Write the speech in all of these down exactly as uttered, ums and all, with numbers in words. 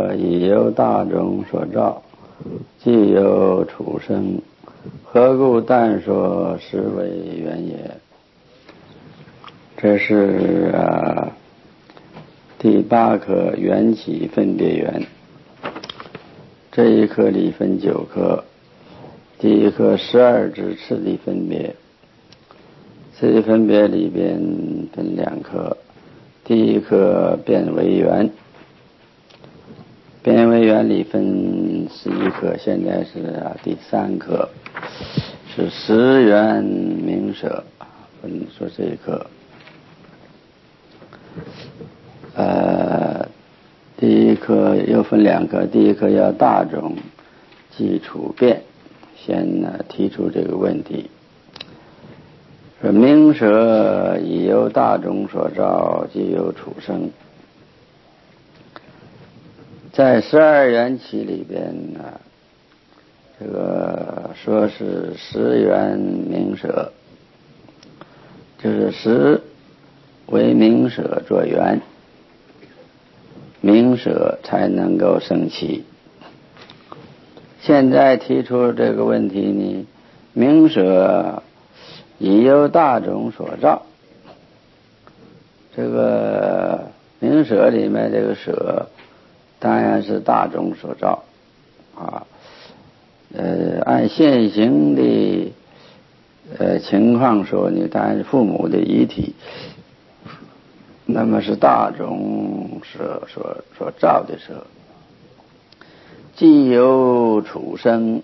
舍以由大种所造，既有处生，何故但说实为缘也？这是啊第八课缘起分别缘。这一课里分九课，第一课十二支次第分别。次第分别里边分两课，第一课变为缘，变为缘里分十一课，现在是啊第三课，是识缘名舍，分说这一课。呃，第一课又分两课，第一课要大种即处变，先呢提出这个问题。说名舍以由大种所造，即有处生。在十二缘起里边呢，这个说是识缘名舍，就是识为名舍作缘，名舍才能够生起。现在提出这个问题呢，名舍以由大种所造，这个名舍里面这个舍当然是大种所造啊。呃，按现行的呃情况说呢，当然是父母的遗体，那么是大种所所所造的舍。既有处生，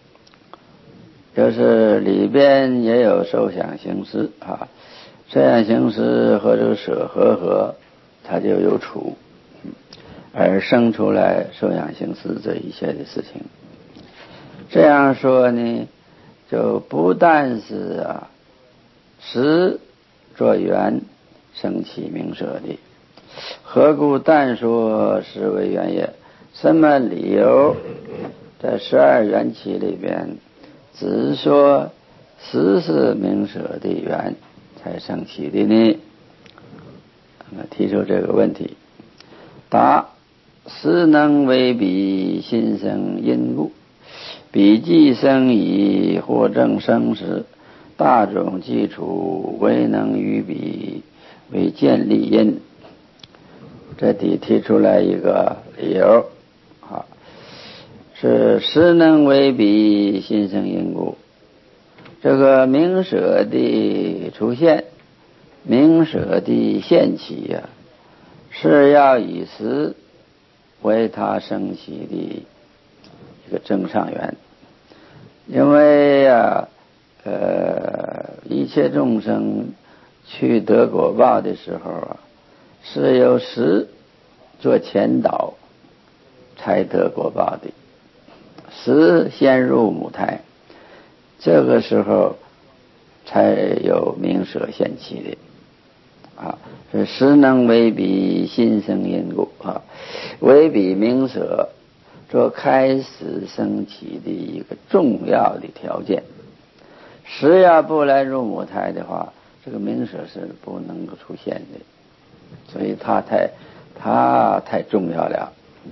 就是里边也有受想行识啊，受想行识和这个舍合合，它就有处，而生出来受想行识这一切的事情。这样说呢，就不但是啊识作缘生起名舍的，何故但说实为缘也？什么理由在十二缘起里边只说识是名舍的缘才生起的呢？提出这个问题。答：识能为彼心生因故，彼既生矣，或正生时，大种基础未能与彼为建立因。这里提出来一个理由啊，是识能为彼心生因故。这个名舍的出现，名舍的现起呀、啊，是要以识为它生起的一个正上缘。因为呀、啊，呃，一切众生去得果报的时候啊，是由识做前导才得果报的。识先入母胎，这个时候才有名舍现起的啊。是识能为彼心生因故啊，为彼名舍做开始升起的一个重要的条件。识要不来入母胎的话，这个名舍是不能够出现的，所以它太它太重要了。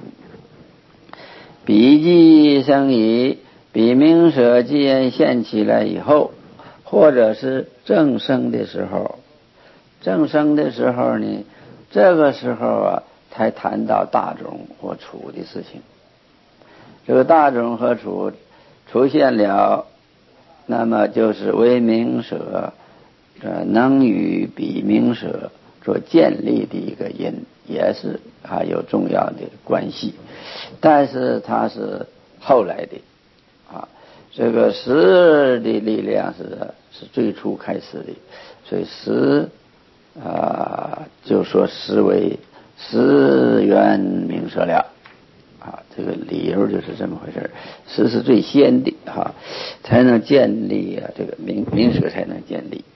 彼既生矣，彼名舍既然现起来以后，或者是正生的时候，正生的时候呢，这个时候啊，才谈到大种或处的事情。这个大种和处出现了，那么就是为名舍呃能与彼名舍做建立的一个因，也是还有重要的关系，但是它是后来的啊。这个识的力量是是最初开始的，所以识啊就说识为识缘名舍了啊，这个理由就是这么回事。识是最先的啊，才能建立啊，这个名名舍才能建立。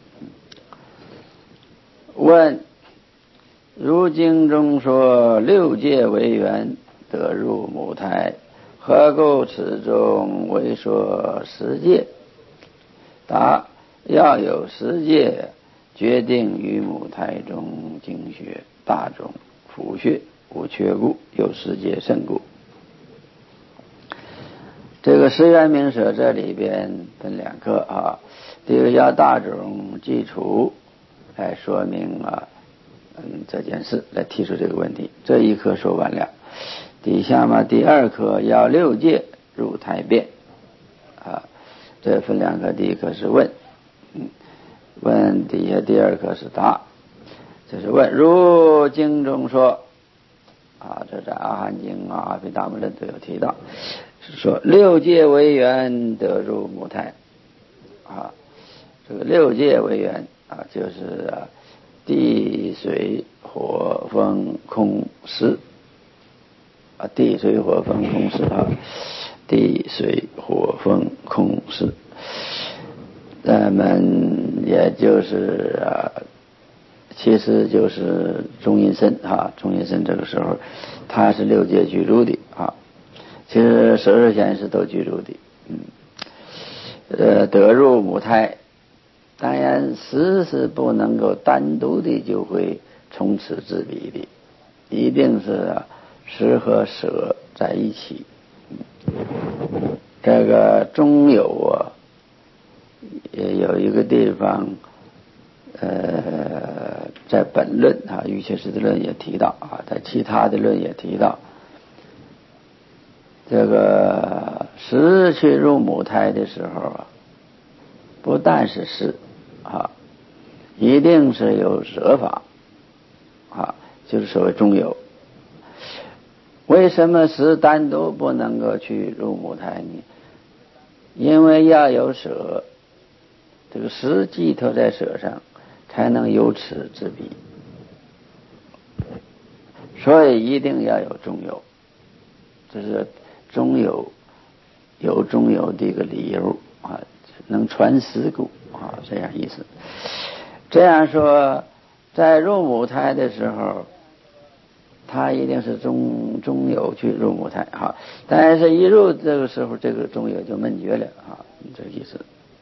问：如经中说六界为缘得入母胎，何故此中为说十界？答：要有十界，决定于母胎中经学大种、腑穴无缺故，有世界胜故。这个十缘名舍这里边分两课啊，第一个要大种基础来说明啊，嗯这件事，来提出这个问题。这一课说完了，底下嘛第二课要六界入胎变啊，这分两课，第一课是问，嗯，问底下第二课是答。这是问，如经中说啊，这在阿含经啊、阿毗达摩论都有提到，是说六界为缘得入母胎啊。这个六界为缘啊，就是啊地水火风空湿啊，地水火风空湿啊，地水火风空湿。咱们也就是啊，其实就是中阴身啊，中阴身这个时候它是六界居住的啊，其实十二现是都居住的，嗯，呃，得入母胎，当然实是不能够单独的就会从此自彼的，一定是啊实和舍在一起。嗯、这个中有啊，也有一个地方。呃，在本论啊，瑜伽师的论也提到啊，在其他的论也提到，这个实去入母胎的时候啊，不但是实啊，一定是有舍法啊，就是所谓中有。为什么实单独不能够去入母胎呢？因为要有舍，这个实寄托在舍上，才能由此自彼，所以一定要有中有，这是中有有中有的一个理由啊，能传实故啊，这样意思。这样说，在入母胎的时候，他一定是中中有去入母胎啊，但是一入这个时候，这个中有就闷绝了啊，这意思。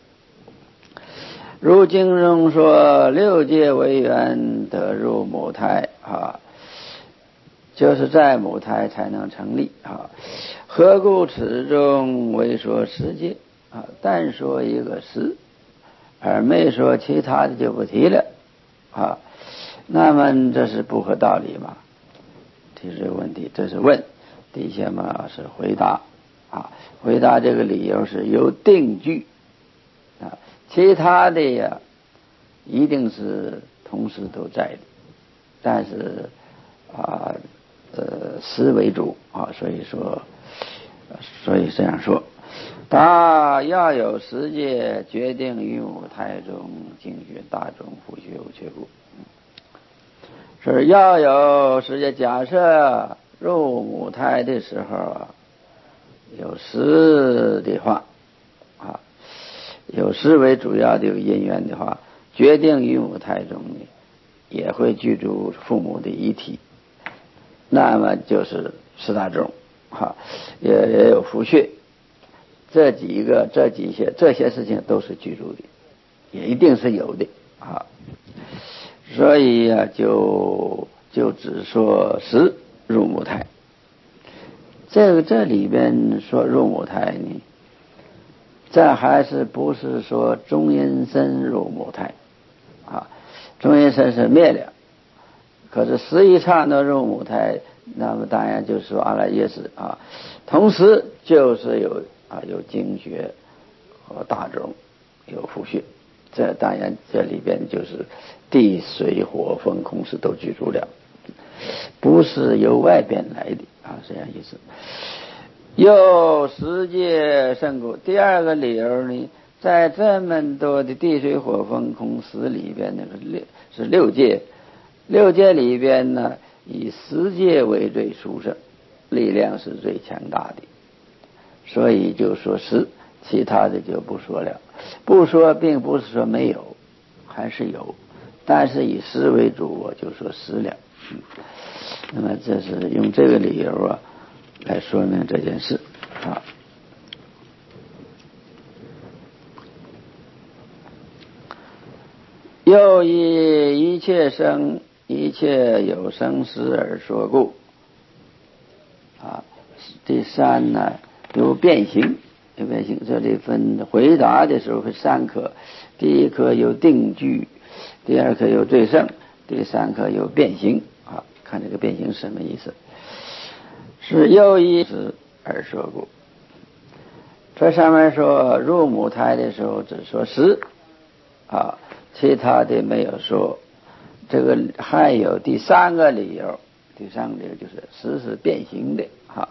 如经中说六界为缘得入母胎啊，就是在母胎才能成立啊。何故此中为说十界啊？但说一个十，而没说其他的就不提了啊。那么这是不合道理嘛？提出这个问题，这是问，底下嘛是回答啊。回答这个理由是有定据啊。其他的呀，一定是同时都在的，但是啊，呃，实为主啊，所以说，所以这样说，他要有十界决定于母胎中精学大众复学无缺故，是要有十界。假设入母胎的时候啊，有十的话啊。有十为主要的因缘的话，决定于母胎中呢，也会居住父母的遗体，那么就是十大种哈，也也有福穴，这几个这几些这些事情都是居住的，也一定是有的啊。所以啊，就就只说十入母胎，这个这里边说入母胎呢。这还是不是说中阴身入母胎啊？中阴身是灭了，可是十一刹那入母胎，那么当然就是说阿赖耶识啊，同时就是有啊有精血和大种，有福穴，这当然这里边就是地水火风空识都居住了，不是由外边来的啊，这样意思。又十界胜故，第二个理由呢，在这么多的地水火风空识里边，那个六是六界，六界里边呢，以十界为最殊胜，力量是最强大的，所以就说十，其他的就不说了。不说并不是说没有，还是有，但是以十为主，我就说十了。嗯，那么这是用这个理由啊。来说明这件事啊。又以一切生一切有生死而说故， 第三呢有变形，有变形。这里分回答的时候分三科，第一科有定句，第二科有对胜，第三科有变形啊。看这个变形是什么意思？是又一时而说故。这上面说入母胎的时候只说时啊，其他的没有说。这个还有第三个理由，第三个理由就是时是变形的哈。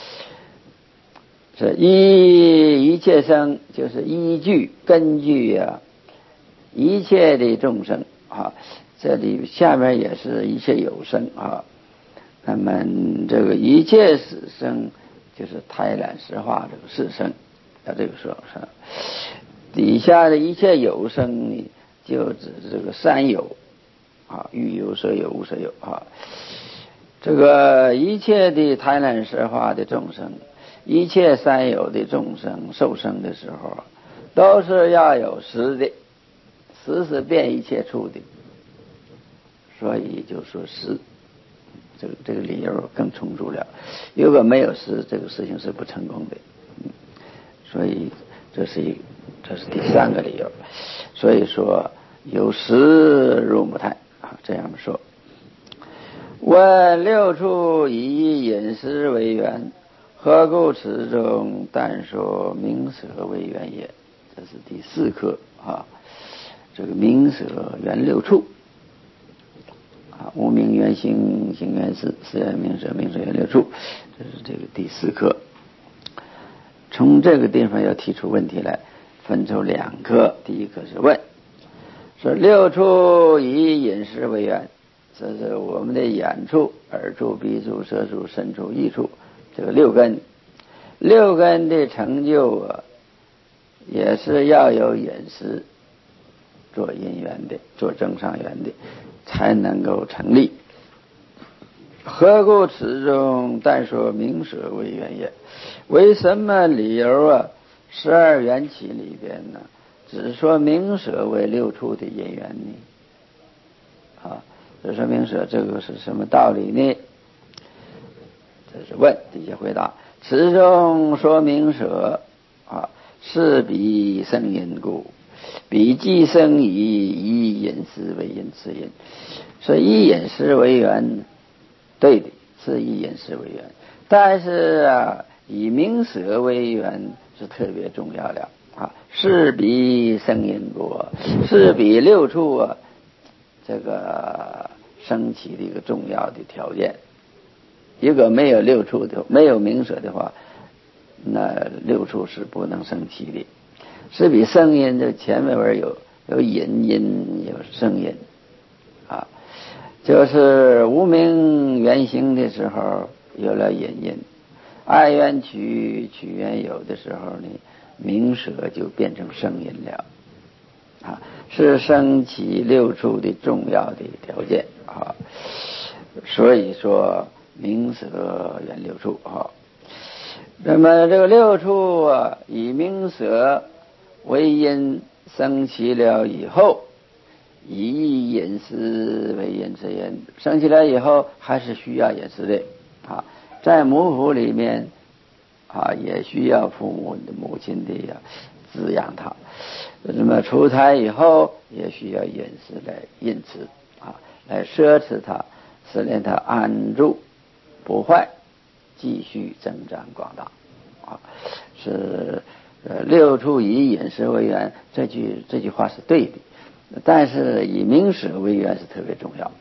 这一一切生就是依据根据啊一切的众生啊，这里下面也是一切有生啊。那么这个一切死生就是胎卵石化这个四生，要这个说是底下的一切有生呢，就指这个三有啊，欲有色有无色有啊。这个一切的胎卵石化的众生，一切三有的众生受生的时候，都是要有时的，时是变一切处的，所以就说时，这个这个理由更充足了。如果没有时，这个事情是不成功的。嗯，所以这是一这是第三个理由。所以说有时入母胎啊，这样说。问六处以饮食为缘，何故此中但说名舍为缘也？这是第四课啊。这个名舍缘六处啊，无名缘行，行缘事，事缘名舍，名舍缘六处，这是这个第四课。从这个地方要提出问题来，分出两课。第一课是问，说六处以饮食为缘，这是我们的眼处、耳处、鼻处、舌处、身处、意处，这个六根，六根的成就啊，也是要有饮食做因缘的，做正上缘的，才能够成立。何故此中但说名舍为缘也？为什么理由啊？十二缘起里边呢，只说名舍为六处的因缘呢？啊，这说名舍这个是什么道理呢？这是问，底下回答。此中说名舍啊，是彼生因故，彼既生以以饮食为因次因，所以以饮食为缘，对的，是以饮食为缘，但是啊，以名舍为缘是特别重要的啊，是彼生因故，是彼六处啊，这个升起的一个重要的条件。如果没有六处的，没有名舍的话，那六处是不能升起的。是比声音的前面有有引音，有声音啊，就是无名原形的时候有了引音，爱缘取取缘有的时候呢，名舍就变成声音了啊，是升起六处的重要的条件啊。所以说名舍缘六处啊。那么这个六处啊，以名舍为因生起了以后，以饮食为因之因，生起来以后还是需要饮食的啊，在母腹里面啊，也需要父母的母亲的呀滋养他。那么出胎以后也需要饮食来饮食啊，来奢侈它，使令它安住不坏，继续增长广大啊。是呃六处以饮食为缘，这句这句话是对的，但是以名舍为缘是特别重要。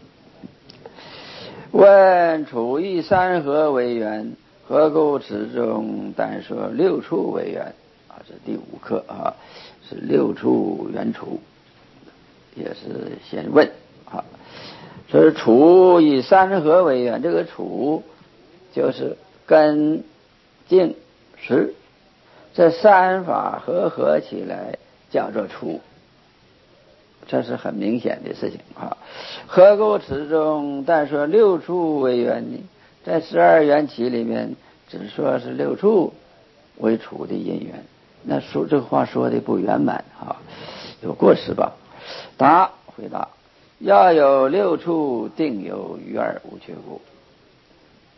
问处以山河为缘，何故此中但说六处为缘啊？这第五课啊，是六处缘处，也是先问啊。这是处以山河为缘，这个处就是根、茎、实，这三法合合起来叫做处，这是很明显的事情啊。何故此中但说六处为缘呢？在十二缘起里面只说是六处为处的因缘，那说这话说的不圆满啊，有过失吧？答，回答，要有六处定有余二无缺故。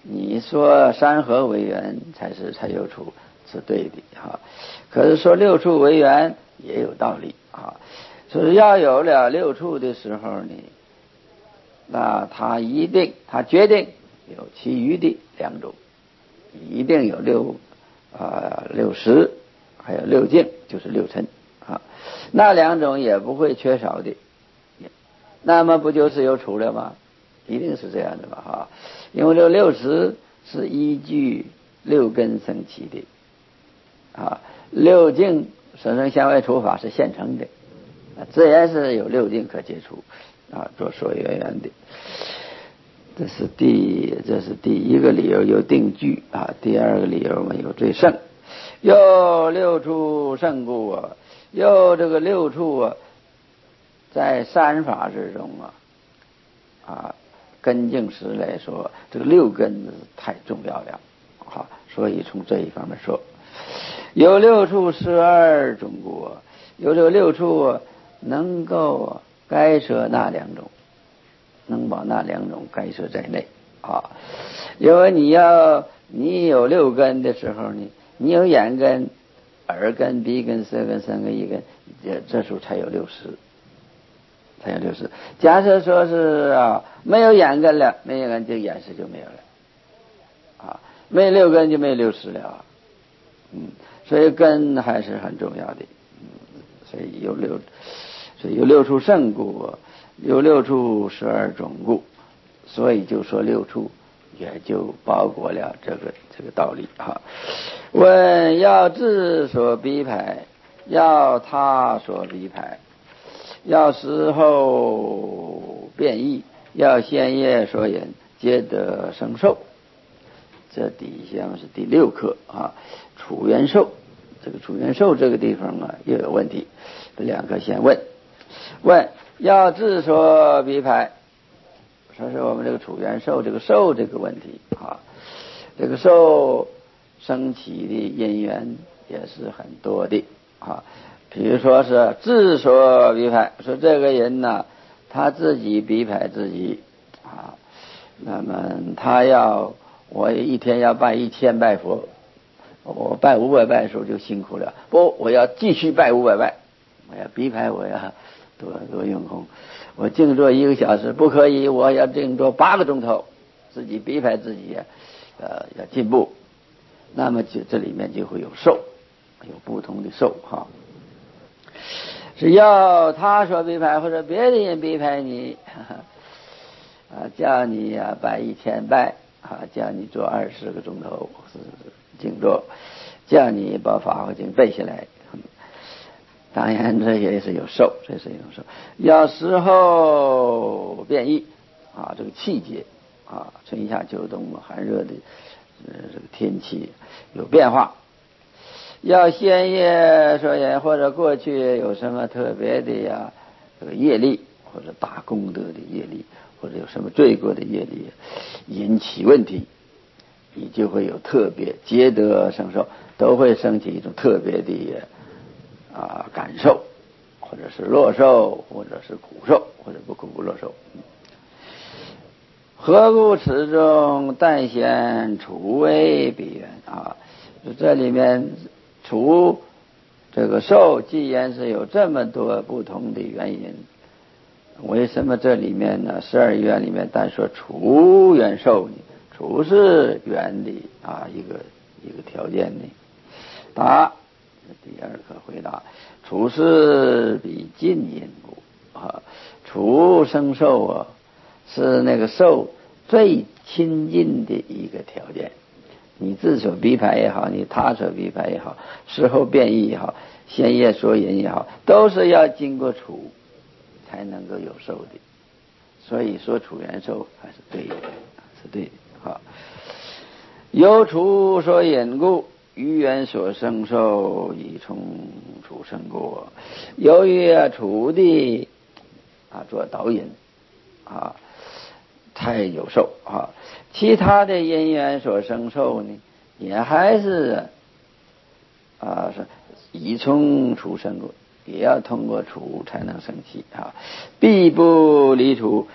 你说山河为源才是才有处是对的哈，可是说六处为源也有道理啊。所以要有了六处的时候呢，那他一定他决定有其余的两种，一定有六啊、呃、六识，还有六境，就是六尘啊，那两种也不会缺少的。那么不就是有处了吗？一定是这样的嘛哈，因为这六识是依据六根生起的啊，六境生生相位除法是现成的，啊，自然是有六境可接触啊，做所缘缘的。这是第这是第一个理由，有定句啊。第二个理由嘛，有最胜，又六处胜故啊，又这个六处啊，在三法之中啊啊，根境识来说，这个六根太重要了啊，所以从这一方面说，有六处十二种故，有这个六处能够该舍那两种，能把那两种该舍在内啊。因为你要你有六根的时候呢，你有眼根、耳根、鼻根、舌根、三根、一根，这这时候才有六识。才有六识。假设说是啊，没有眼根了，没有眼根，这个眼识就没有了啊，没有六根就没有六识了啊。嗯，所以根还是很重要的。嗯，所以有六，所以有六处胜故，有六处十二种故，所以就说六处也就包括了这个这个道理哈。问要自所逼排，要他所逼排。要时候变异，要先业所引，皆得生受。这底下是第六课啊，处元受。这个处元受这个地方啊，又有问题。这两个先问，问要自所逼排，说是我们这个处元受这个受这个问题啊，这个受升起的因缘也是很多的啊。比如说是自所逼排，说这个人呢，他自己逼排自己啊，那么他要我一天要拜一千拜佛，我拜五百拜的时候就辛苦了，不，我要继续拜五百拜，我要逼排，我要多多用功，我静坐一个小时不可以，我要静坐八个钟头，自己逼排自己，呃，要进步，那么就这里面就会有受，有不同的受哈。是要他说逼排，或者别的人逼排你，啊，叫你啊拜一千拜啊，叫你做二十个钟头是静坐，叫你把法华经背下来。当然这也是有受，这是一种受。要时候变异啊，这个季节啊，春夏秋冬寒热的呃这个天气有变化。要先业所引，或者过去有什么特别的呀，这个业力或者大功德的业力，或者有什么罪过的业力引起问题，你就会有特别皆得生受，都会升起一种特别的啊感受，或者是乐受，或者是苦受，或者不苦不乐受。何故此中但显处为彼缘啊？这里面处这个受，既然是有这么多不同的原因，为什么这里面呢？十二缘里面单说处缘受呢？处是缘的啊一个一个条件呢？答，第二个回答，处是比近因故啊，处生受啊，是那个受最亲近的一个条件。你自所逼排也好，你他所逼排也好，时候变异也好，先业所引也好，都是要经过处才能够有受的。所以说处缘受还是对的，是对的。好，由处所引故，于缘所生受，以从处生故。由于啊处的啊做导引啊，太有受啊，其他的因缘所生受呢，也还是啊是以从处生故，也要通过处才能生起啊，必不离处。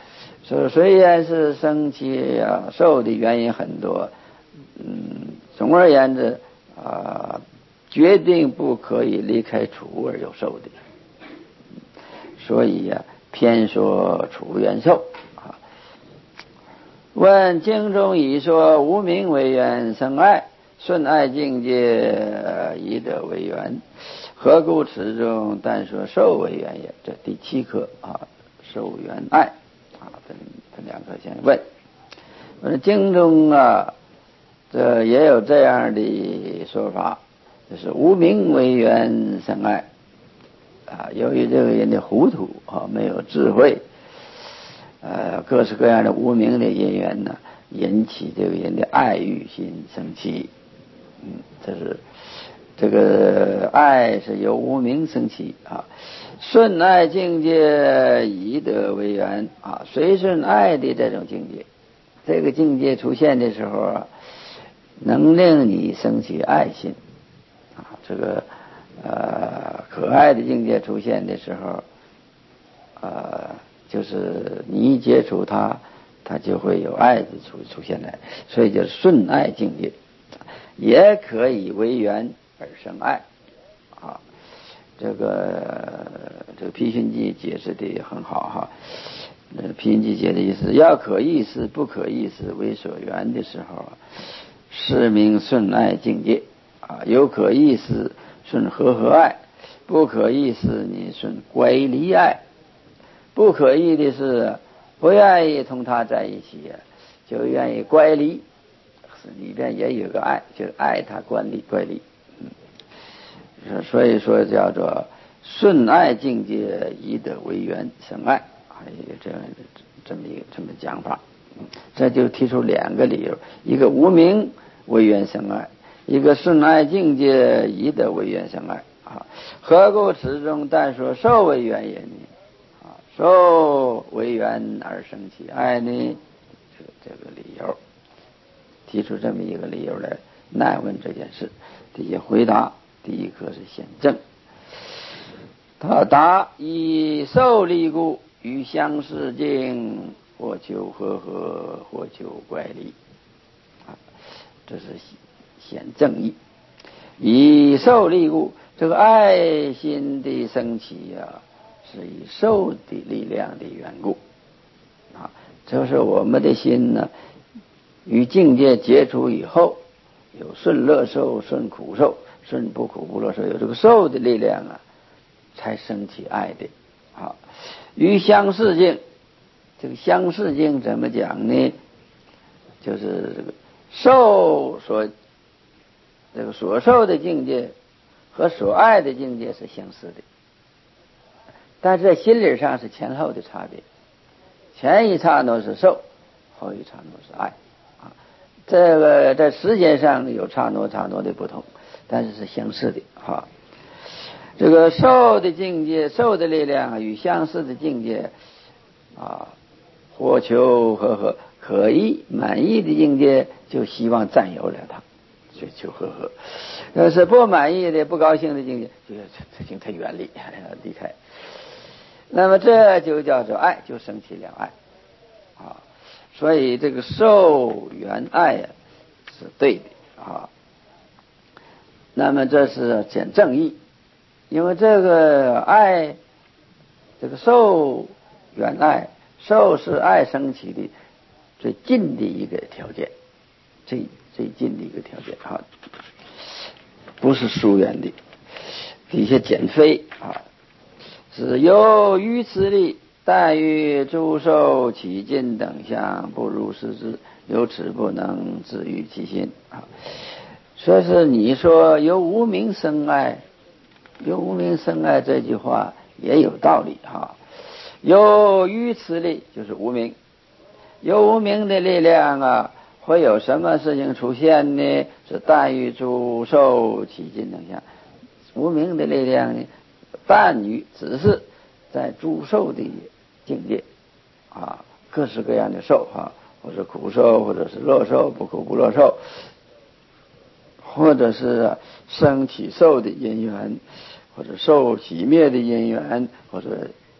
所以虽然是生起啊受的原因很多，嗯，总而言之啊，决定不可以离开处而有受的，所以呀、啊，偏说处缘受啊。问经中已说无明为缘生爱，顺爱境界以得为缘，何故此中但说受为缘也？这第七课啊，受缘爱啊，分分两课先问。呃，经中啊，这也有这样的说法，就是无明为缘生爱啊。由于这个人的糊涂啊，没有智慧，呃，各式各样的无明的因缘呢，引起这个人的爱欲心生起。嗯，这是这个爱是由无明生起啊。顺爱境界以得为缘啊，随顺爱的这种境界，这个境界出现的时候啊，能令你生起爱心啊。这个呃可爱的境界出现的时候，呃，就是你一接触它，它就会有爱的出出现来，所以叫顺爱境界，也可以为缘而生爱啊。这个这个批寻记解释的也很好哈。呃，批寻记解的意思，要可意识不可意识为所缘的时候，是名顺爱境界啊。有可意识顺和合爱，不可意识你顺乖离爱。不可意的是不愿意同他在一起，就愿意乖离，里边也有个爱，就是爱他乖离乖离。嗯，所以说叫做顺爱境界以得为缘生爱，还有这样这么一个这么讲法。这就提出两个理由，一个无明为缘生爱，一个顺爱境界以得为缘生爱啊。何故此中但说受为缘也呢？啊，受为缘而生起爱呢？这个这个理由，提出这么一个理由来难问这件事。第一回答，第一课是显正。他答以受力故，与相似境，或求和合，或求乖离啊，这是显正义。以受力故，这个爱心的升起啊，是以受的力量的缘故啊。就是我们的心呢，与境界接触以后，有顺乐受、顺苦受、顺不苦不乐受，有这个受的力量啊，才升起爱的啊。与相似境，这个相似境怎么讲呢？就是这个受所这个所受的境界和所爱的境界是相似的，但是在心理上是前后的差别。前一刹那是受，后一刹那是爱啊。这个在时间上有刹那刹那的不同，但是是相似的哈。这个受的境界，受的力量与相似的境界啊，或求和合，可以满意的境界就希望占有了它，追求和合；要是不满意的、不高兴的境界，就要请他远离，离开。那么这就叫做爱，就生起了爱啊。所以这个受缘爱呀、啊、是对的啊。那么这是讲正义，因为这个爱，这个受缘爱，受是爱升起的最近的一个条件，最最近的一个条件啊，不是疏远的。底下减非啊。只有于此力，但于诸受起尽等相，不如是之，由此不能治愈其心啊。所以是你说由无明生爱，由无明生爱这句话也有道理哈。有于此力就是无明，有无明的力量啊，会有什么事情出现呢？是但于诸受起尽等相，无明的力量呢？但于只是在诸受的境界啊，各式各样的受啊，或者苦受，或者是乐受，不苦不乐受，或者是生起受的因缘，或者受起灭的因缘，或者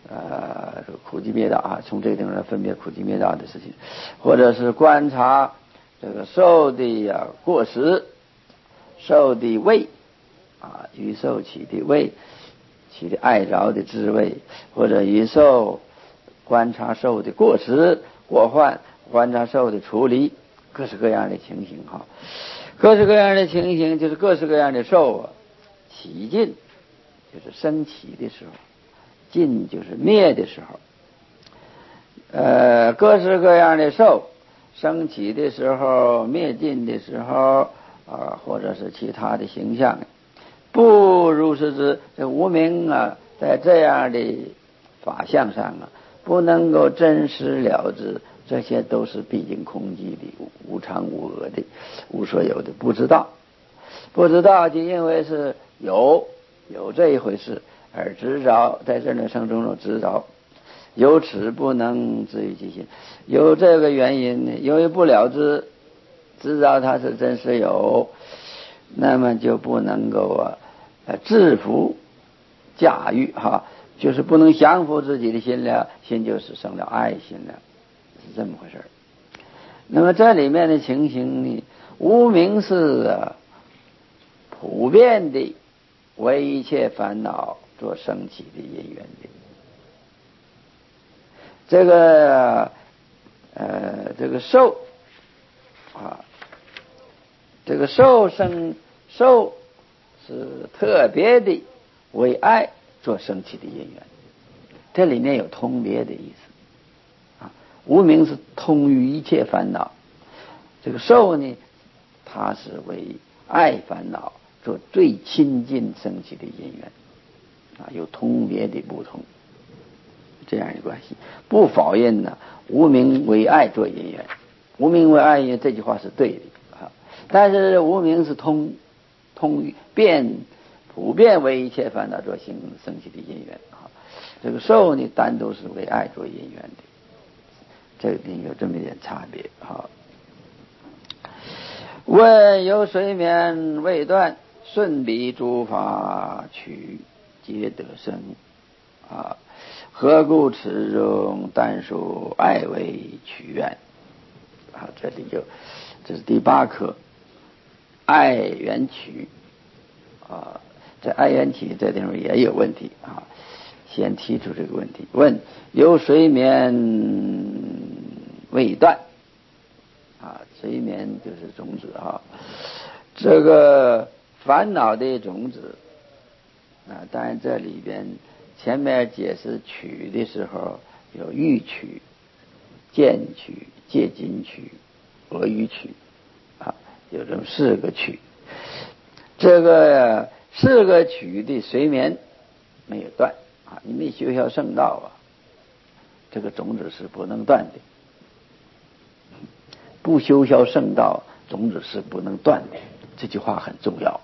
呃苦集灭道啊，从这个地方来分别苦集灭道的事情，或者是观察这个受的啊过失，受的味啊，于受起的味，起的爱着的滋味，或者于受观察受的过失过患，观察受的处理，各式各样的情形哈，各式各样的情形就是各式各样的受啊，起尽就是升起的时候，尽就是灭的时候，呃，各式各样的受升起的时候，灭尽的时候啊，或者是其他的形象，不如是之。这无明啊，在这样的法相上啊，不能够真实了知，这些都是毕竟空寂的、无常无我的、无所有的，不知道，不知道就因为是有有这一回事而执着，在这种生中中执着，由此不能知于其心。有这个原因呢，由于不了知，知道它是真实有，那么就不能够啊制服驾驭哈，就是不能降服自己的心了，心就是生了爱心了，是这么回事。那么这里面的情形呢，无明是啊普遍的为一切烦恼做升起的因缘的。这个呃这个受啊，这个受生受是特别的为爱做升起的因缘，这里面有通别的意思啊。无明是通于一切烦恼，这个受呢，它是为爱烦恼做最亲近升起的因缘啊，有通别的不同，这样的关系。不否认呢，无明为爱做因缘，无明为爱因缘这句话是对的啊。但是无明是通通遍普遍为一切烦恼做行升起的因缘啊。这个受呢，单独是为爱做因缘的，这里有这么一点差别啊。问有水免未断，顺彼诸法取皆得生啊。何故此中但属爱为取愿啊？这里就这是第八课，爱缘取啊。在爱缘取这地方也有问题啊。先提出这个问题，问有水免未断啊，水免就是种子啊，这个烦恼的种子啊，当然这里边前面解释取的时候有欲取、见取、戒禁取、俄语取啊，有这么四个取。这个四个取的随眠没有断啊，你没修效圣道啊，这个种子是不能断的。不修效圣道，种子是不能断的。这句话很重要，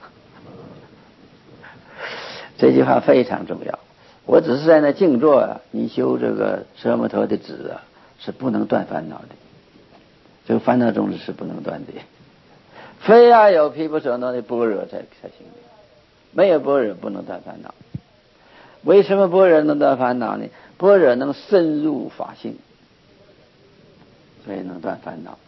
这句话非常重要。我只是在那静坐啊，你修这个舍摩陀的止啊，是不能断烦恼的。这个烦恼种子是不能断的，非要有毗婆舍那的般若才才行的，没有般若不能断烦恼。为什么般若能断烦恼呢？般若能深入法性，所以能断烦恼。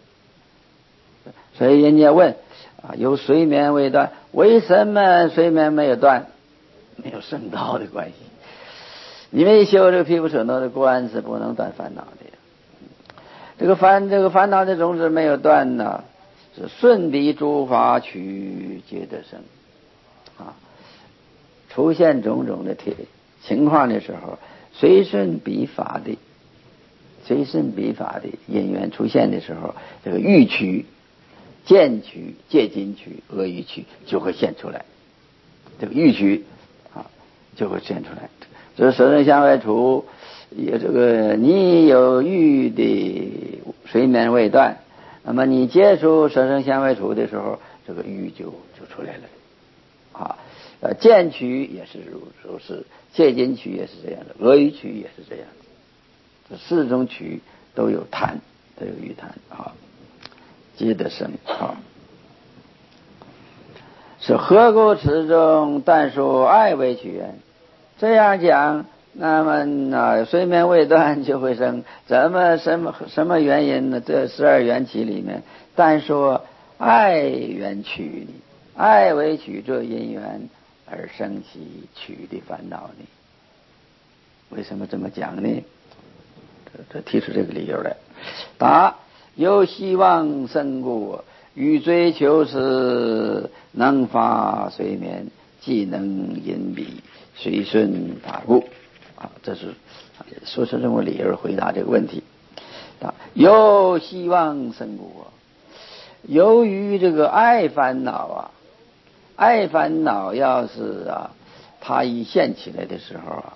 所以人家问啊，有水眠未断，为什么水眠没有断？没有圣道的关系。你没修这个毗婆舍那的观是不能断烦恼的。这个烦这个烦恼的种子没有断呢，是顺彼诸法取皆得生啊。出现种种的情况的时候，随顺彼法的随顺彼法的因缘出现的时候，这个欲取、见取、戒禁取、恶欲取就会现出来，这个欲取啊就会现出来。这舍身相为处，有这个你有欲的水眠未断，那么你接触舍身相为处的时候，这个欲就就出来了啊。呃，见取也是如如是，戒禁取也是这样的，恶欲取也是这样的。这四种取都有贪，都有欲贪啊，皆得生啊。是何故此中但属爱为取缘？这样讲， 那么呢，睡眠未断就会生，怎么什么什么原因呢？这十二缘起里面，单说爱缘取的，爱为取这因缘而生起取的烦恼呢？为什么这么讲呢？这这提出这个理由来。答：有希望生故，欲追求时能发睡眠，既能隐蔽，随顺法故。啊，这是说出这么理由回答这个问题。啊，有希望生故，由于这个爱烦恼啊，爱烦恼要是啊，它一现起来的时候啊，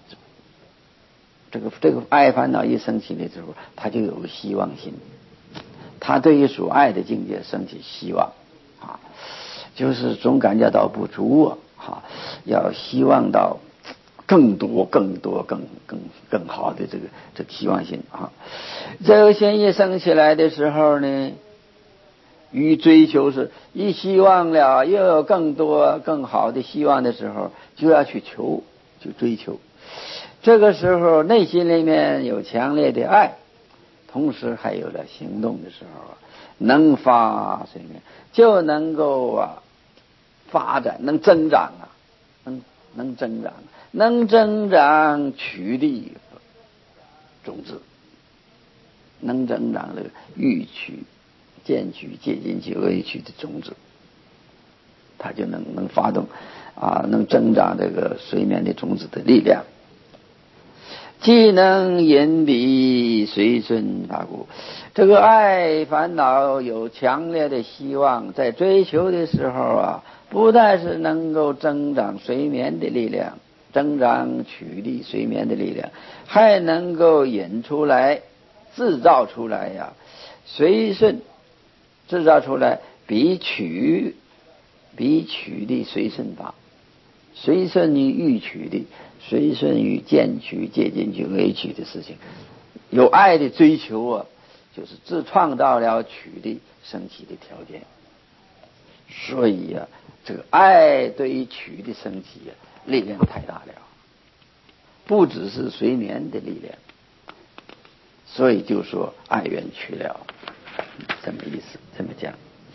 这个这个爱烦恼一生起来的时候，他就有个希望心，他对于所爱的境界升起希望啊，就是总感觉到不足啊，啊要希望到更多、更多、更更更好的这个这个希望心啊。这个心一升起来的时候呢，与追求是一希望了，又有更多更好的希望的时候，就要去求，去追求。这个时候内心里面有强烈的爱，同时还有了行动的时候啊，能发睡眠，就能够啊发展，能增长啊，能能增长，能增长取力种子，能增长这个欲取、见取、戒禁取、恶取的种子，它就能能发动啊，能增长这个睡眠的种子的力量。既能隐蔽，随顺法故。这个爱烦恼有强烈的希望，在追求的时候啊，不但是能够增长睡眠的力量，增长取力睡眠的力量，还能够引出来、制造出来呀、啊，随顺制造出来比取比取的随顺法，随顺于欲取的，随顺于见取、戒禁取、恶取的事情。有爱的追求啊，就是自创造了取的升起的条件。所以啊，这个爱对于取的升起啊，力量太大了，不只是睡眠的力量。所以就说爱缘取了，这么意思，这么讲。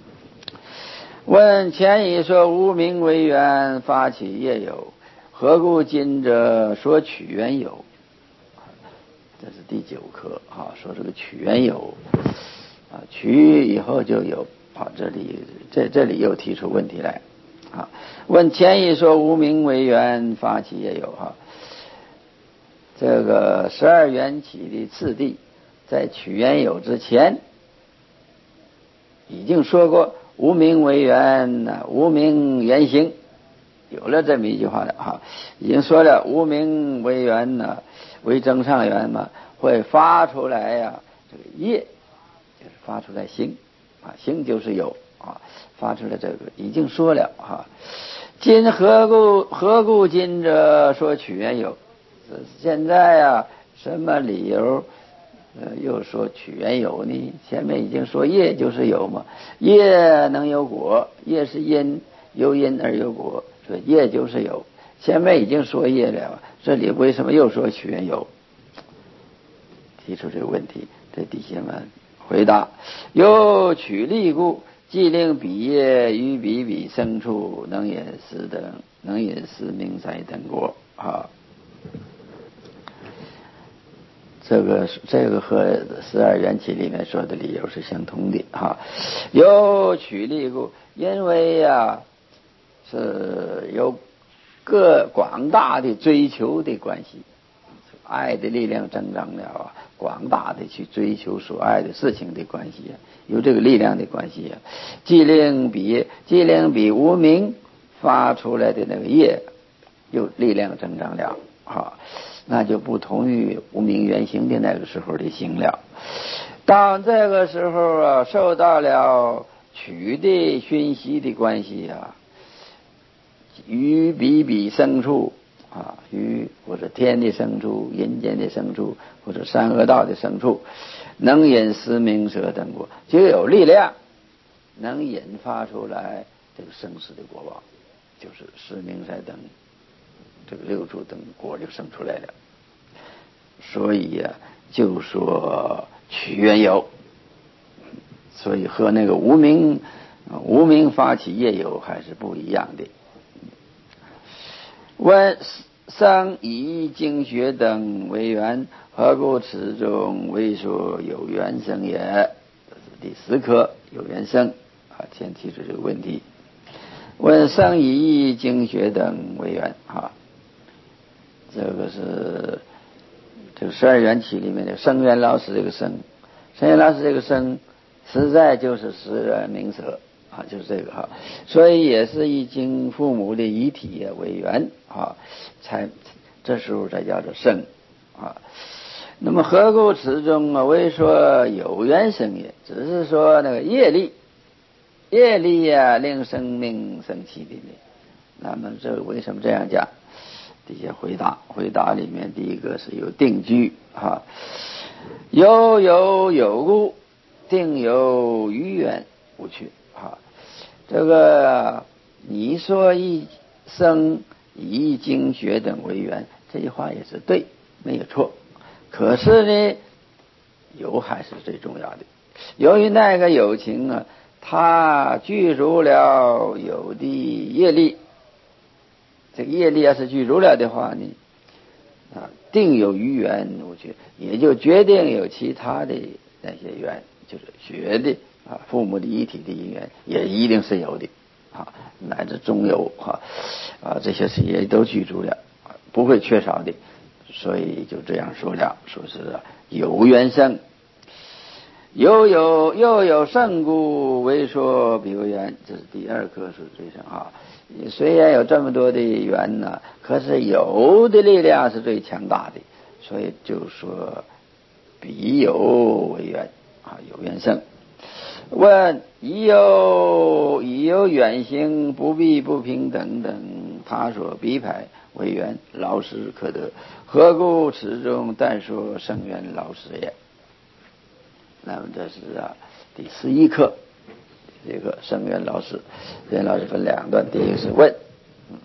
问前已说无明为缘，发起业有，何故今者说取缘有？这是第九课啊，说这个取缘有啊，取以后就有啊，这里这这里又提出问题来啊。问前已说无明为缘，发起业有啊，这个十二缘起的次第，在取缘有之前，已经说过。无明为缘，无明缘行，有了这么一句话了啊，已经说了无明为缘呢，为增上缘嘛，会发出来呀、啊，这个业就是发出来行啊，行就是有啊，发出来这个已经说了啊。今何故何故今者说取缘有？现在啊，什么理由？呃，又说取缘有呢？前面已经说业就是有嘛，业能有果，业是因，由因而有果，所以业就是有。前面已经说业了，这里为什么又说取缘有？提出这个问题，这底下们回答：有取力故，既令彼业于彼彼生处，能引思等，能引思明塞等果啊。这个这个和十二缘起里面说的理由是相通的哈。有取力故，因为呀、啊、是有各广大的追求的关系，爱的力量增长了啊，广大的去追求所爱的事情的关系啊，有这个力量的关系啊，既令比既令比无明发出来的那个业，有力量增长了啊。那就不同于无明缘行的那个时候的行了。当这个时候啊，受到了取的熏习的关系啊，于彼彼生处啊，于或者天的生处、阴间的生处，或者山河道的生处，能引思明舍等果，就有力量能引发出来这个生死的果报，就是思明舍等这个六柱等果就生出来了。所以呀、啊，就说取缘有，所以和那个无名无名发起业有还是不一样的。问生以经学等为缘，何故此中为说有缘生也？这是第十课有缘生啊，先提出这个问题。问生以经学等为缘啊，这个是这个十二缘起里面的生缘老师这个生，生缘老师这个生，实在就是十缘名舍啊，就是这个哈，所以也是以经父母的遗体为缘啊，才这时候才叫做生啊。那么何故此中啊？为说有缘生也，只是说那个业力，业力呀、啊、令生命生起的呢。那么这为什么这样讲？底下回答，回答里面第一个是有定居啊，有有有故，定有余缘无去啊。这个你说一生以经学等为缘，这句话也是对，没有错。可是呢，有还是最重要的。由于那个有情啊，它具足了有的业力，这个业力要是具足了的话呢，啊，定有余缘无去，也就决定有其他的那些缘，就是学的啊，父母的遗体的因缘也一定是有的啊，乃至中有啊啊这些事也都具足了，不会缺少的。所以就这样说了，说是有缘生，又有又有胜故为说比如缘，这是第二课是最上啊。虽然有这么多的缘呢，可是有的力量是最强大的，所以就说比有为缘啊，有缘生。问已有已有远行不必不平等等，他所必排为缘，劳师可得，何故此中但说生缘劳师也？那么这是啊第十一课，这个生缘劳师，生缘劳师分两段，第一个是问，嗯、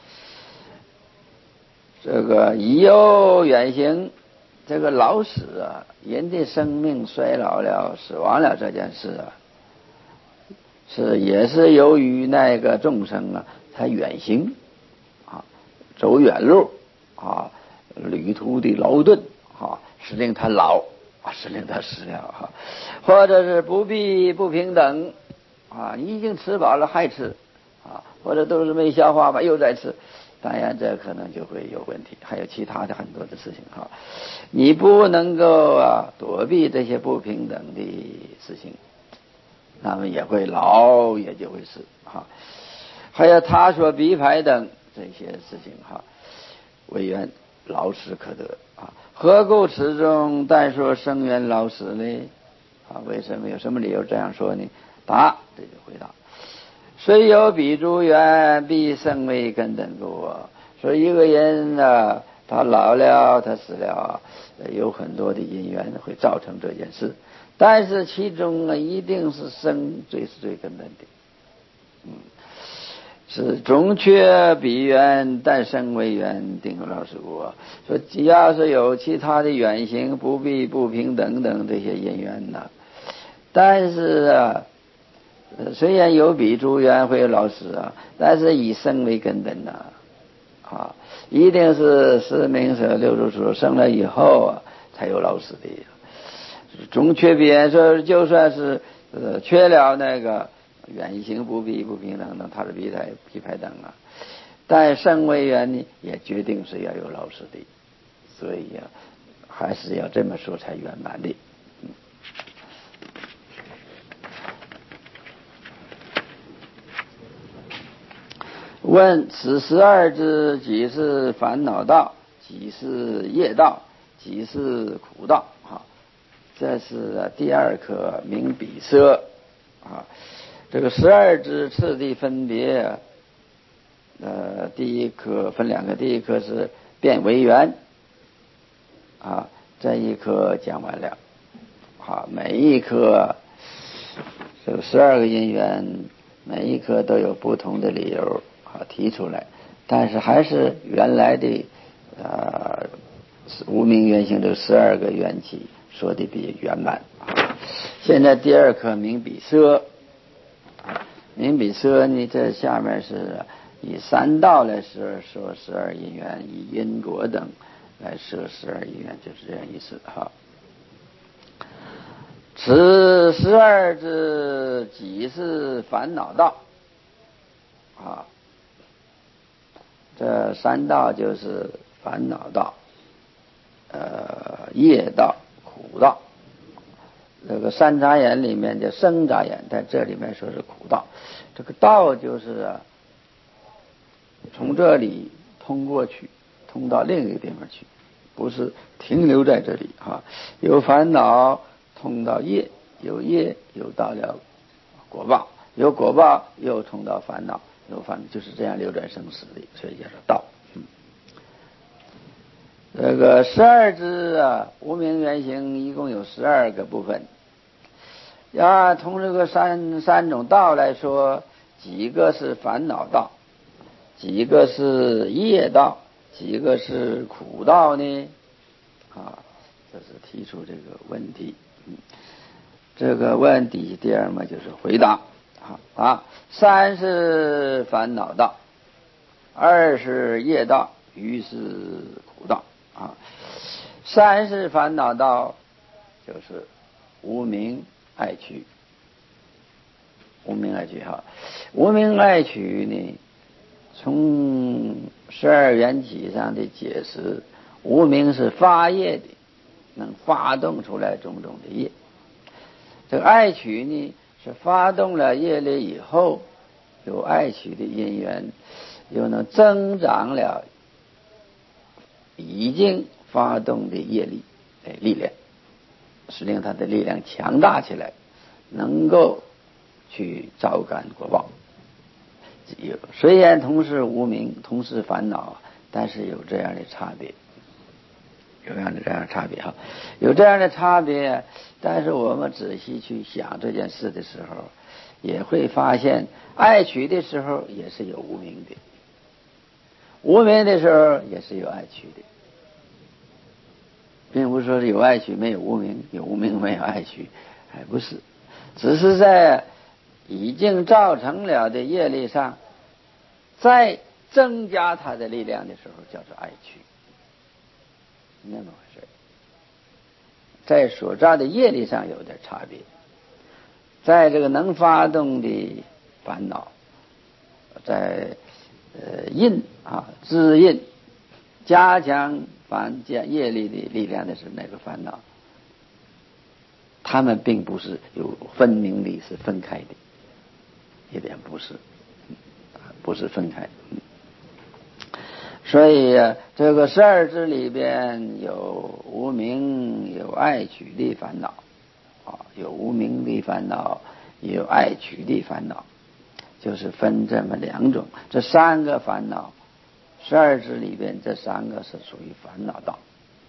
这个已有远行，这个老死啊，人的生命衰老了、死亡了这件事啊，是也是由于那个众生啊，他远行啊，走远路啊，旅途的劳顿啊，使令他老啊，使令他死了哈、啊，或者是不必不平等啊，你已经吃饱了还吃啊，或者都是没消化吧又在吃，当然这可能就会有问题，还有其他的很多的事情哈、啊，你不能够啊躲避这些不平等的事情。那么也会老，也就会死哈。还有他说必排等这些事情哈，为缘劳师可得啊。何故此中但说生缘劳师呢？啊，为什么有什么理由这样说呢？答，这就回答：虽有彼诸缘，必生为根本故。说一个人呢，他老了，他死了，有很多的因缘会造成这件事。但是其中啊，一定是生最是最根本的，嗯，是终缺彼缘，但生为缘，定有劳师故。说只要是有其他的缘行，不必不平等等这些因缘呢，但是啊，虽然有彼诸缘会有劳师啊，但是以生为根本呐，啊，一定是十名舍六入所生了以后啊，才有劳师的。终缺彼缘，说就算是呃缺了那个远行不必不平等的，他是必排必排等啊，但生为缘呢，也决定是要有劳师的，所以呀、啊，还是要这么说才圆满的。嗯，问此十二支即是烦恼道，即是业道，即是苦道啊。这是第二课名比舍啊，这个十二支次第分别，呃，第一课分两个，第一课是变为缘啊，这一课讲完了，好，每一课这个十二个因缘，每一课都有不同的理由啊提出来， 但是还是原来的呃无名原型这十二个缘起说的比较圆满。现在第二课明比舍，明比舍呢，这下面是以三道来说说十二因缘，以因果等来说十二因缘，就是这样意思哈。此十二之即是烦恼道啊，这三道就是烦恼道、呃业道、苦道。这个三杂眼里面叫生杂眼，在这里面说是苦道。这个道就是啊，从这里通过去，通到另一个地方去，不是停留在这里啊。有烦恼通到业，有业又到了果报，有果报又通到烦恼，有烦恼，就是这样流转生死的，所以叫做道。嗯，这个十二支啊，无明原型一共有十二个部分。要从这个三三种道来说，几个是烦恼道，几个是业道，几个是苦道呢？啊，这是提出这个问题。嗯，这个问题第二嘛就是回答。啊啊，三是烦恼道，二是业道，于是苦道。啊，三是烦恼道，就是无明爱取，无明爱取哈，无明爱取呢，从十二缘起上的解释，无明是发业的，能发动出来种种的业。这个爱取呢，是发动了业力以后，有爱取的因缘，又能增长了已经发动的业力的力量，使令它的力量强大起来，能够去招感果报。虽然同是无明，同是烦恼，但是有这样的差别，有这样的这样的差别哈，有这样的差别。但是我们仔细去想这件事的时候，也会发现，爱取的时候也是有无明的，无明的时候也是有爱取的，并不是说有爱取没有无明，有无明没有爱取，还不是，只是在已经造成了的业力上，再增加它的力量的时候，叫做爱取，那么回事。在所造的业力上有点差别，在这个能发动的烦恼，在呃印啊滋印加强烦加业力的力量的是那个烦恼，他们并不是有分明的是分开的，一点不是，不是分开。所以这个十二支里边有无明，有爱取的烦恼啊，有无明的烦恼，也有爱取的烦恼，就是分这么两种。这三个烦恼，十二支里边这三个是属于烦恼道。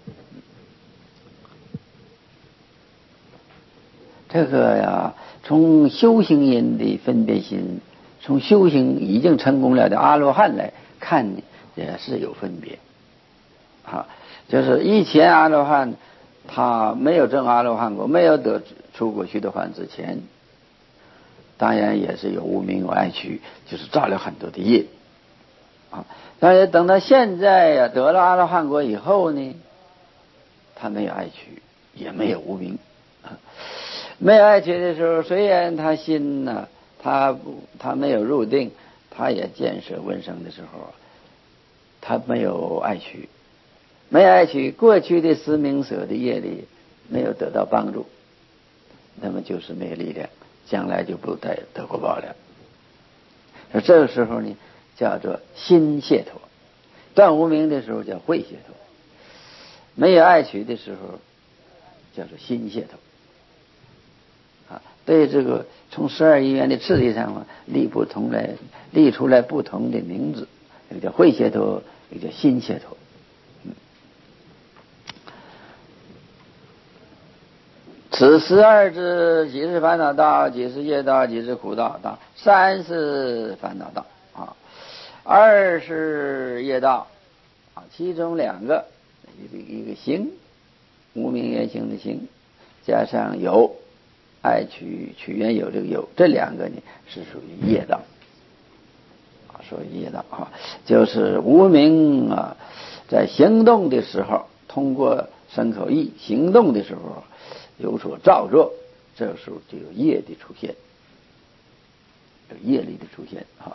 这个呀，从修行人的分别心，从修行已经成功了的阿罗汉来看呢，也是有分别。啊，就是以前阿罗汉他没有证阿罗汉果，没有得出果须陀洹之前，当然也是有无明有爱取，就是造了很多的业啊。但是等到现在呀、啊、得了阿罗汉果以后呢，他没有爱取，也没有无明啊。没有爱取的时候，虽然他心呢、啊，他他没有入定，他也见舍闻声的时候，他没有爱取，没有爱取，过去的思名舍的业力没有得到帮助，那么就是没有力量，将来就不得得果报了。那这个时候呢，叫做心解脱；断无明的时候叫慧解脱；没有爱取的时候叫做心解脱。啊，对这个从十二因缘的次第上立不同来立出来不同的名字，一个叫慧解脱，一个叫心解脱。嗯，此十二支，即是烦恼道，即是业道，即是苦道道，三是烦恼道啊。 二是业道啊，其中两个一个一个行，无名原行的行，加上有，爱取取缘有这个有，这两个呢是属于业道啊，属于业道啊，就是无名啊，在行动的时候，通过身口意行动的时候有所造作，这时候就有业的出现，有业力的出现啊。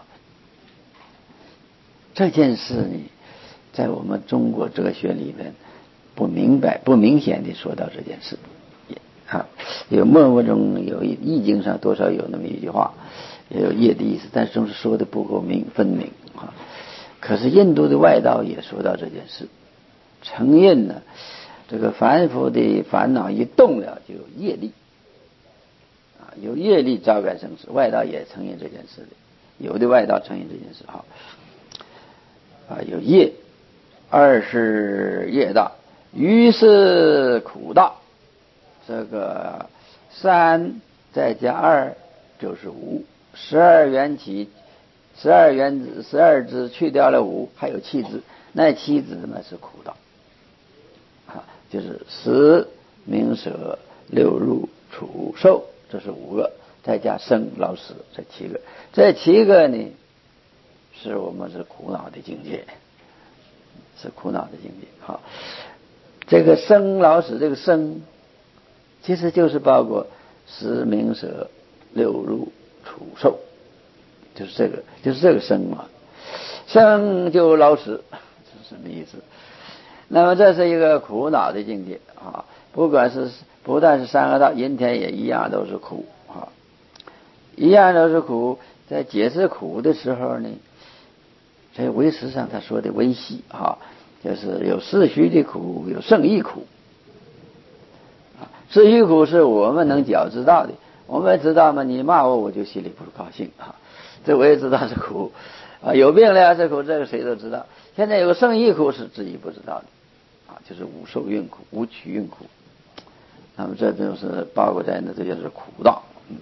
这件事呢，在我们中国哲学里面不明白、不明显的说到这件事啊，有默默中有易经上多少有那么一句话，也有业的意思，但是总是说的不够明分明啊。可是印度的外道也说到这件事，承认呢，这个凡夫的烦恼一动了就有业力啊，有业力招感生死，外道也承认这件事的，有的外道承认这件事哈。啊，有业，二是业道，于是苦道。这个三再加二就是五，十二缘起，十二缘子，十二支去掉了五，还有七支，那七支呢是苦道啊，就是十名舍六入处受，这是五个，再加生老死这七个，这七个呢是我们是苦恼的境界，是苦恼的境界。好，这个生老死，这个生其实就是包括十名舍六入处受，就是这个，就是这个生嘛。生就老死，是什么意思？那么这是一个苦恼的境界啊！不管是不但是三恶道，阴天也一样都是苦啊，一样都是苦。在解释苦的时候呢，在唯识上他说的微细啊，就是有世虚的苦，有胜义苦。啊，世虚苦是我们能觉知到的，我们知道吗？你骂我，我就心里不高兴啊，这我也知道是苦啊。有病了是苦，这个谁都知道。现在有个胜义苦是自己不知道的啊，就是无受蕴苦、无取蕴苦。那么这就是包括在内，这就是苦道。嗯，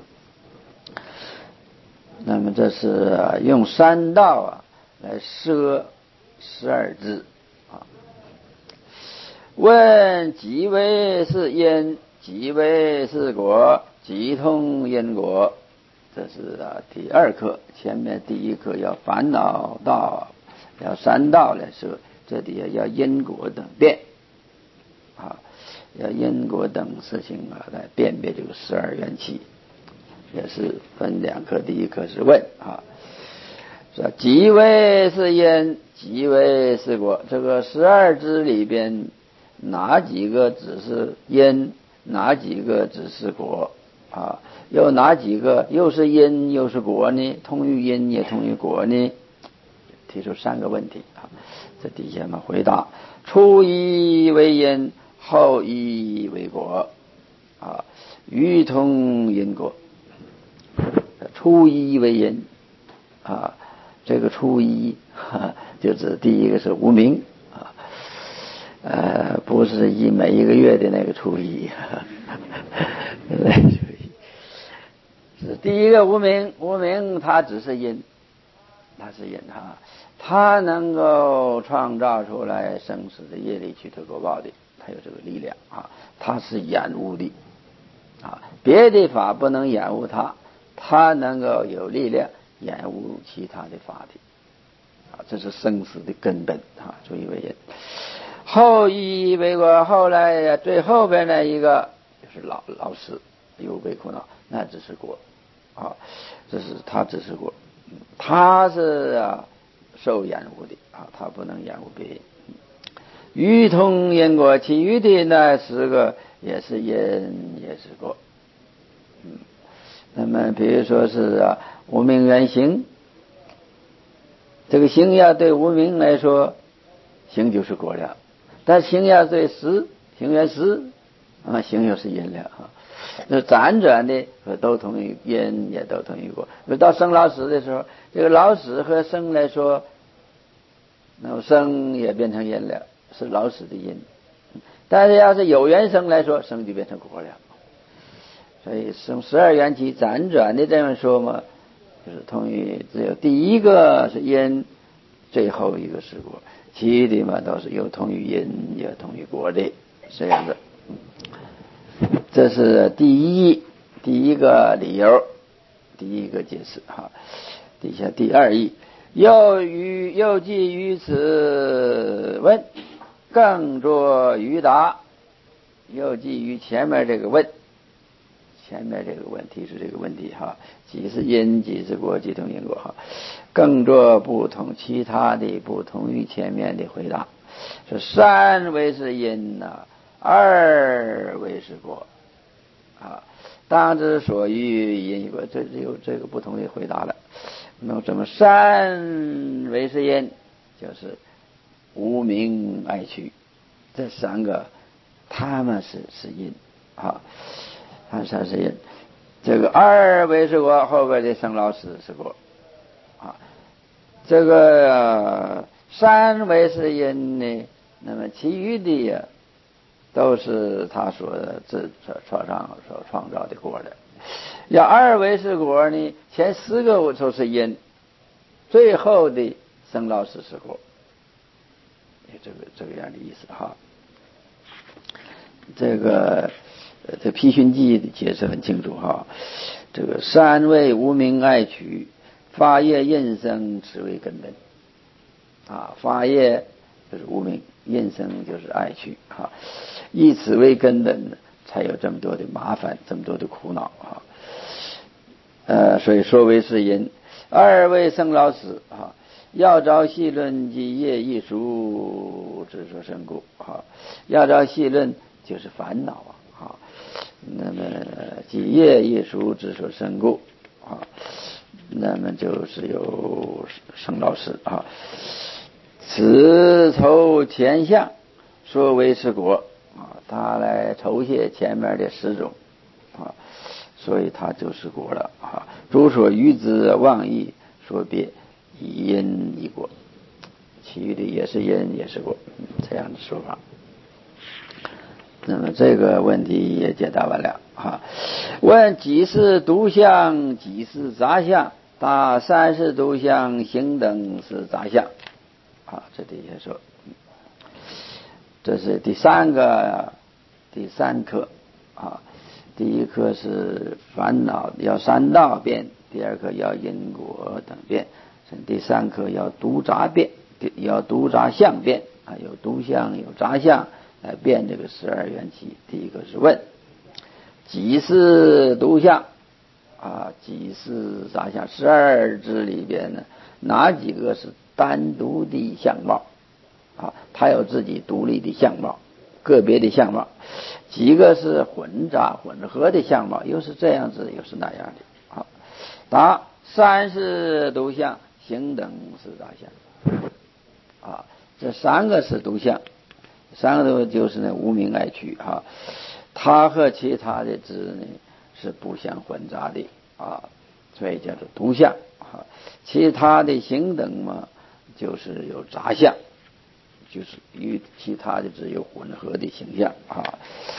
那么这是用三道啊来摄十二支啊。问即为是因，即为是果，即通因果。这是啊第二课，前面第一课要烦恼道，要三道来说，这里要因果等变啊，要因果等事情啊来辨别这个十二缘起，也是分两课，第一课是问啊，说即为是因，即为是果，这个十二支里边哪几个只是因，哪几个只是果啊？又哪几个又是因又是果呢？通于因也通于果呢？提出三个问题啊，这底下嘛回答：初一为因，后一为果啊，欲通因果。初一为因啊，这个初一就是第一个是无名啊，呃，不是以每一个月的那个初一。是第一个无名，无名它只是因，它是因哈，它能够创造出来生死的业力、取得果报的，它有这个力量啊，它是掩污的啊，别的法不能掩污它，它能够有力量掩污其他的法体啊，这是生死的根本啊，所以为因。后一为果，后来最后边那一个就是老老死有为苦恼，那只是果啊，这是他只是果，他是啊受掩护的啊，他不能掩护别人。欲通因果，其余的那十个也是因也是果。嗯，那么比如说是啊无明缘行，这个行要对无明来说，行就是果了。但行要对实，行缘实啊，行又是因了啊。那辗转的都同于因，也都同于果。到生老死的时候，这个老死和生来说，那么生也变成因了，是老死的因。但是要是有缘生来说，生就变成果了。所以从十二缘起辗转的这样说嘛， 就是同于只有第一个是因，最后一个是果，其余的嘛都是有同于因，有同于果的这样的。这是第一第一个理由，第一个解释哈。底下第二义，又于又基于此问，更作于答，又基于前面这个问，前面这个问题是这个问题哈，即是因，即是果，即同因果哈，更作不同其他的不同于前面的回答，说三为是因呐、啊，二为是果啊，当之所欲因与果，这只有这个不同的回答了。那么怎么三为是因，就是无明爱取，这三个他们是是因啊，他才是因。这个二为是果，后边的生老死是果啊。这个、呃、三为是因呢，那么其余的呀都是他所自所创所创造的果的。要二为是果呢，前四个都是因，最后的生老死是果，这个这个样的意思哈。这个这批训记的解释很清楚哈。这个三为无明爱取，发业印生，此为根本啊。发业就是无明，印生就是爱取啊。以此为根本，才有这么多的麻烦，这么多的苦恼啊。呃，所以说为是因。二为生老死啊，要照细论及业亦熟，之所生故啊。要照细论就是烦恼啊，那么及业亦熟之所生故啊，那么就是有生老死啊。此筹前相，说为是果啊，他来酬谢前面的十种啊，所以它就是果了啊。诸所欲之妄意说别，以因以果，其余的也是因也是果，这样的说法。那么这个问题也解答完了啊。问几是独相，几是杂相？答三是独相，行等是杂相啊。这底下说，这是第三个第三课啊。第一课是烦恼要三道变，第二课要因果等变，第三课要独杂变，要独杂相变啊，有独相有杂相来变这个十二缘起。第一个是问几是独相啊，几是杂相？十二支里边呢，哪几个是单独的相貌啊？它有自己独立的相貌，个别的相貌。几个是混杂混合的相貌，又是这样子又是那样的。好，答三是独相，行等是杂相啊。这三个是独相，三个就是呢无明爱取啊，它和其他的支呢是不相混杂的啊，所以叫做独相啊。其他的行等嘛，就是有杂相，就是与其他的只有混合的形象啊。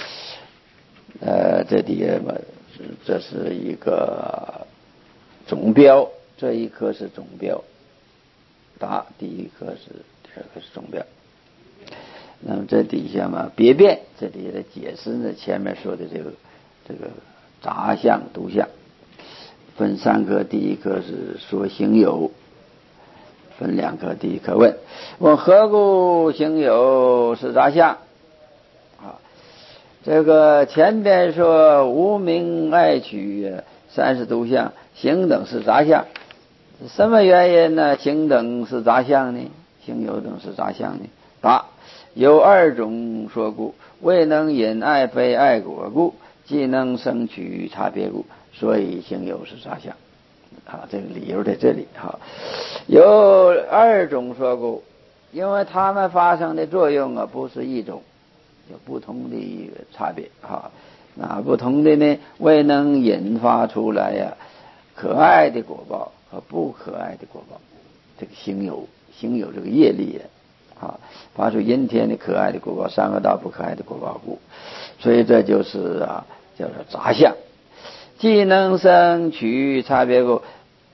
呃，这底下嘛，这是一个总标，这一课是总标，答第一课是，第二课是总标。那么这底下嘛，别变，这底下的解释呢，前面说的这个这个杂相独相，分三课，第一课是说行有，分两课，第一课问问何故行有是杂相啊？这个前边说无明爱取，三是独相，行等是杂相，什么原因呢？行等是杂相呢？行有等是杂相呢？答有二种说故，未能引爱非爱果故，既能生取差别故，所以行有是杂相啊。这个理由在这里哈。有二种说故，因为它们发生的作用啊不是一种，有不同的差别啊。那不同的呢，未能引发出来呀、啊、可爱的果报和不可爱的果报。这个行有行有这个业力啊，发出阴天的可爱的果报，三恶道不可爱的果报故，所以这就是啊叫做杂相。既能生取差别故，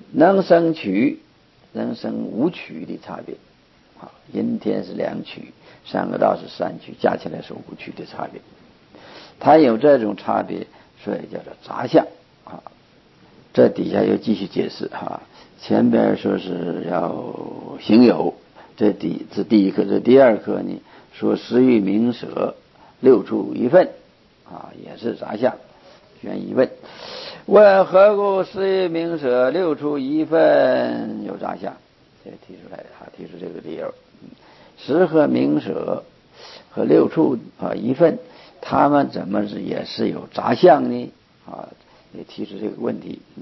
能生曲，能生无曲的差别。啊，阴天是两曲，三个道是三曲，加起来是五曲的差别。它有这种差别，所以叫做杂相。啊，这底下又继续解释哈。前边说是要行有，这第这第一课，这第二课呢说十欲名舍六处一分，啊，也是杂相。悬疑问：问何故十欲名舍六处一分有杂相？这提出来啊，提出这个理由。十和名舍和六处啊一分，他们怎么也是有杂相呢？啊，也提出这个问题。嗯，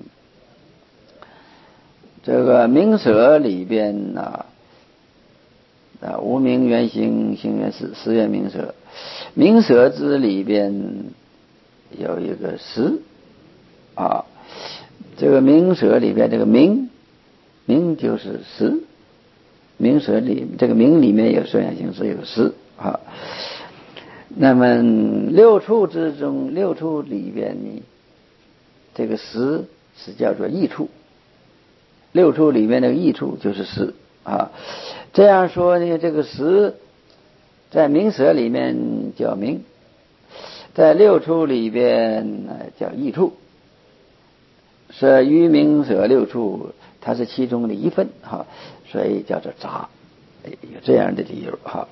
这个名舍里边呢，啊，无名原形，形原识，识原名舍。名舍之里边有一个识啊，这个名舍里边这个名，名就是识。名舍里这个名里面有受想行识，有识啊。那么六处之中，六处里边呢，这个识是叫做异处。六处里面那个异处就是识啊。这样说呢，这个识在名舍里面叫名，在六处里边叫异处。是于名舍六处，它是其中的一份哈，所以叫做杂，有这样的理由哈。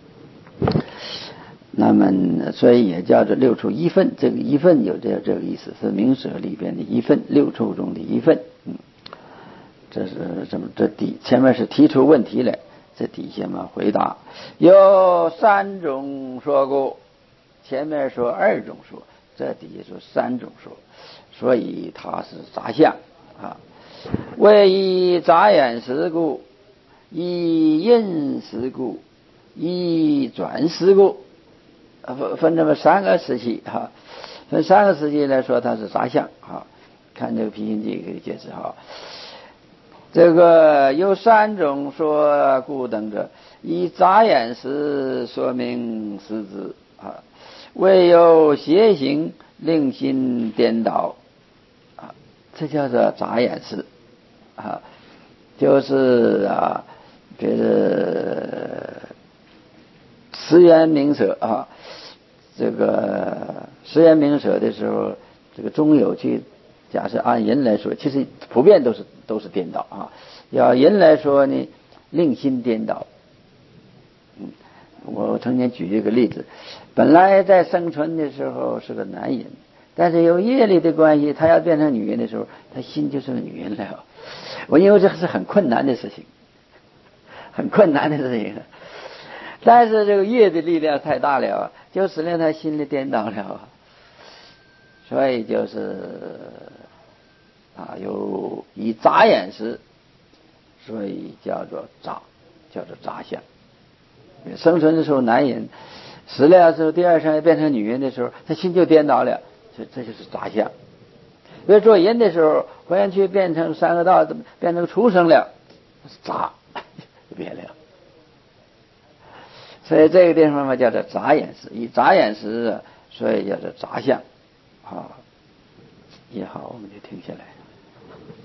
那么所以也叫做六处一份，这个一份有这这个意思，是名舍里边的一份，六处中的一份。嗯，这是这么这底前面是提出问题来，这底下嘛回答有三种说过，前面说二种说，这底下说三种说。所以它是杂相啊，为以杂眼识故，以因识故，以转识故，分分这么三个时期哈，分三个时期来说它是杂相啊。看这个皮心记可以解释哈。这个有三种说故等者，以杂眼识说明识之啊，未有邪行令心颠倒。这叫做杂眼识啊，就是啊，这是识缘名舍啊。这个识缘名舍的时候，这个中有去假设按人来说，其实普遍都是都是颠倒啊。要人来说呢，令心颠倒。嗯，我曾经举一个例子，本来在生存的时候是个男人。但是有业力的关系，他要变成女人的时候，他心就是个女人了。我因为这是很困难的事情，很困难的事情。但是这个业的力量太大了，就使令他心里颠倒了。所以就是啊，有以杂眼识，所以叫做杂，叫做杂相。生存的时候男人，死了之后第二生要变成女人的时候，他心就颠倒了。这这就是杂相。因为做人的时候，忽然去变成三个道，变成畜生了，杂就变了。所以这个地方嘛，叫做杂眼识，以杂眼识，所以叫做杂相。啊，也好，我们就停下来。